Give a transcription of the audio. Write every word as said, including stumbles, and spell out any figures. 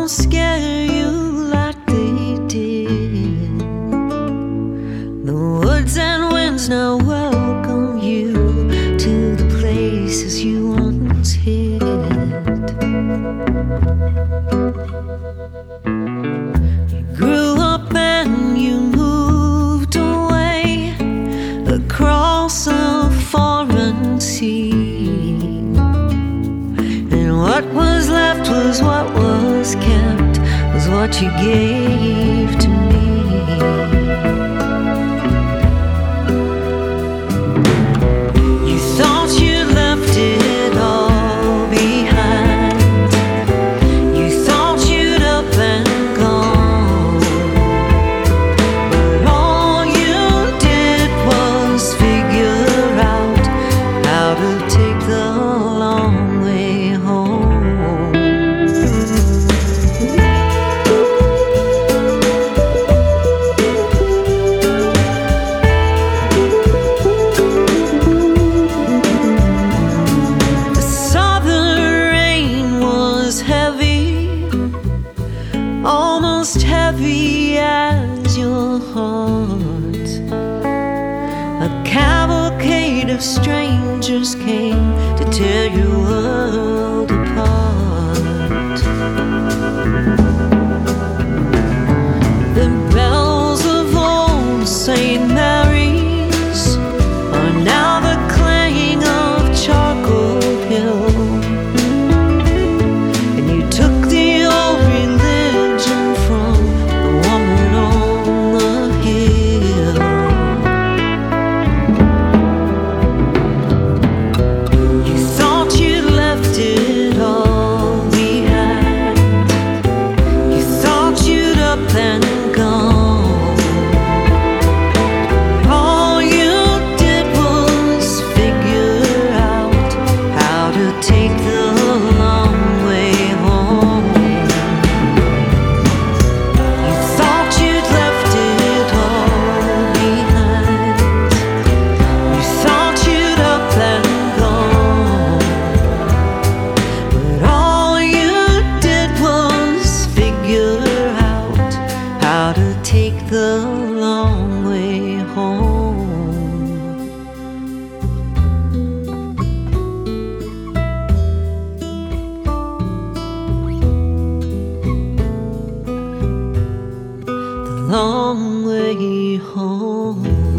don't scare you like they did. The woods and winds now welcome you to the places you once hid. You grew up and you moved away across a foreign sea, and what was left was what was kept, was what you gave to me. You thought you left it all behind. You thought you'd up and gone, but all you did was figure out how to take the long way home. Almost heavy as your heart. A cavalcade of strangers came to tear your world apart. The bells of old Saint Mary's are now the clanging of Charcoal Hill. And you took the old religion from the woman on the hill. You thought you left it all behind. You thought you'd up and gone. All you did was figure out how to take the long way home. You thought you'd left it all behind. You thought you'd up and gone, but all you did was figure out how to take the long way home. The long way home.